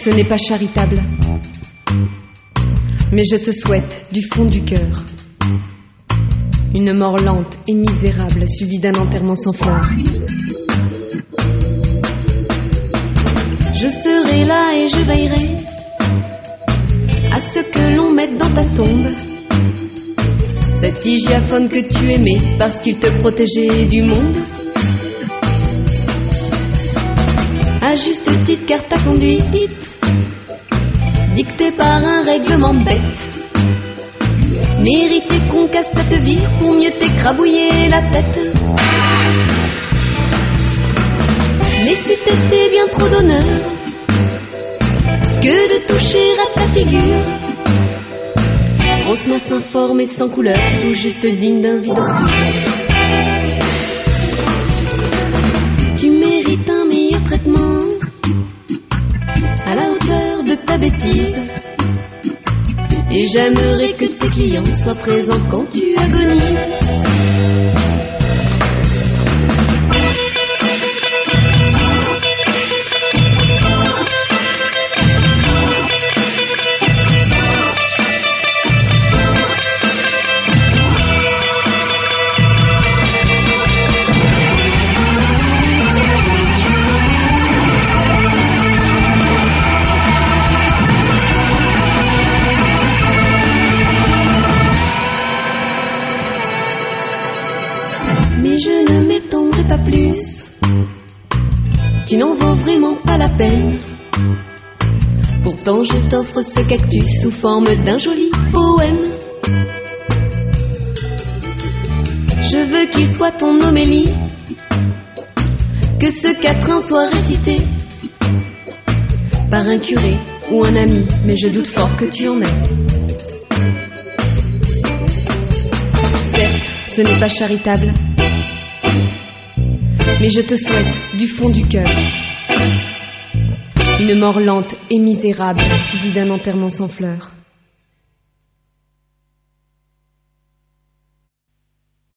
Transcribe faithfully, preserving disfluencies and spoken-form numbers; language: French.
ce n'est pas charitable, mais je te souhaite du fond du cœur une mort lente et misérable suivie d'un enterrement sans fleurs. Je serai là et je veillerai à ce que l'on mette dans ta tombe cet hygiaphone que tu aimais parce qu'il te protégeait du monde. À juste titre car ta conduite dictée par un règlement bête méritait qu'on casse cette vire pour mieux t'écrabouiller la tête. Mais si t'étais bien trop d'honneur que de toucher à ta figure, grosse masse informe et sans couleur, tout juste digne d'un vide ordure. Tu mérites un meilleur traitement à la hauteur de ta bêtise, et j'aimerais que tes clients soient présents quand tu agonises. Mais je ne m'étendrai pas plus, tu n'en vaux vraiment pas la peine. Pourtant je t'offre ce cactus sous forme d'un joli poème. Je veux qu'il soit ton homélie, que ce quatrain soit récité par un curé ou un ami, mais je doute fort que tu en aies. Certes, ce n'est pas charitable, mais je te souhaite du fond du cœur une mort lente et misérable suivie d'un enterrement sans fleurs.